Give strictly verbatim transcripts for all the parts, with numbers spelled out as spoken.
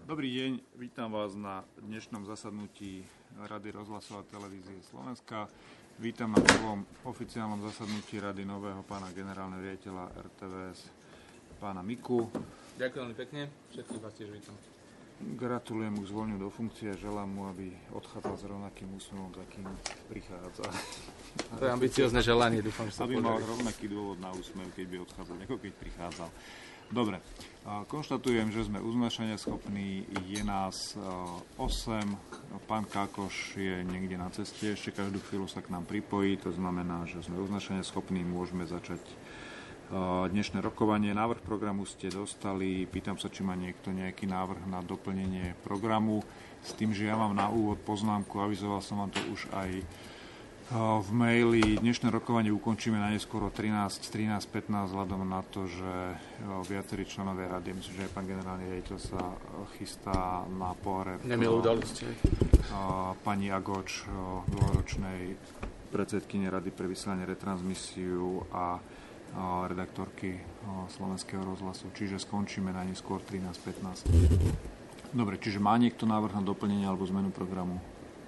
Dobrý deň, vítam vás na dnešnom zasadnutí Rady rozhlasu a televízie Slovenska. Vítam na prvom oficiálnom zasadnutí Rady nového pána generálneho riaditeľa er té vé es, pána Miku. Ďakujem veľmi pekne, všetkých vás tiež vítam. Gratulujem mu k zvoleniu do funkcie a želám mu, aby odchádzal s rovnakým úsmevom, za kým prichádza. To je ambiciozne želanie, dúfam, že sa aby mal podarí. rovnaký dôvod na úsmev, keď by odchádzal, ako keď prichádzal. Dobre, konštatujem, že sme uznášania schopní, je nás osem, pán Kákoš je niekde na ceste, ešte každú chvíľu sa k nám pripojí, to znamená, že sme uznášania schopní, môžeme začať dnešné rokovanie. Návrh programu ste dostali, pýtam sa, či má niekto nejaký návrh na doplnenie programu, s tým, že ja mám na úvod poznámku, avizoval som vám to už aj v maili. Dnešné rokovanie ukončíme na neskôr o trinásť, trinásť pätnásť vzhľadom na to, že viacerí členovia rady, myslím, že aj pán generálny riaditeľ sa chystá na pohreb Nemilú udalosť. Pani Agoč, dlhoročnej predsedkyne Rady pre vysielanie, retransmisiu a redaktorky Slovenského rozhlasu. Čiže skončíme na neskôr trinásť pätnásť. Dobre, čiže má niekto návrh na doplnenie alebo zmenu programu?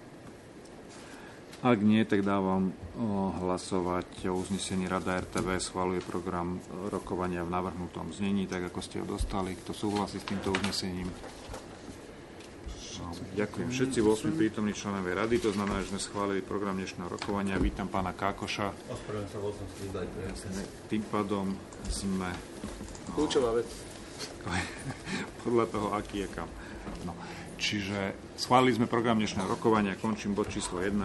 Ak nie, tak dávam hlasovať o uznesení. Rada er té vé schvaľuje program rokovania v navrhnutom znení, tak ako ste ho dostali. Kto súhlasí s týmto uznesením? Ďakujem. Všetci osem prítomní členovia rady, to znamená, že sme schválili program dnešného rokovania. Vítam pána Kákoša. Tým pádom sme... Kľúčová vec. Podľa toho, aký je kam. No. Čiže schválili sme program dnešného rokovania, končím bod číslo jedna.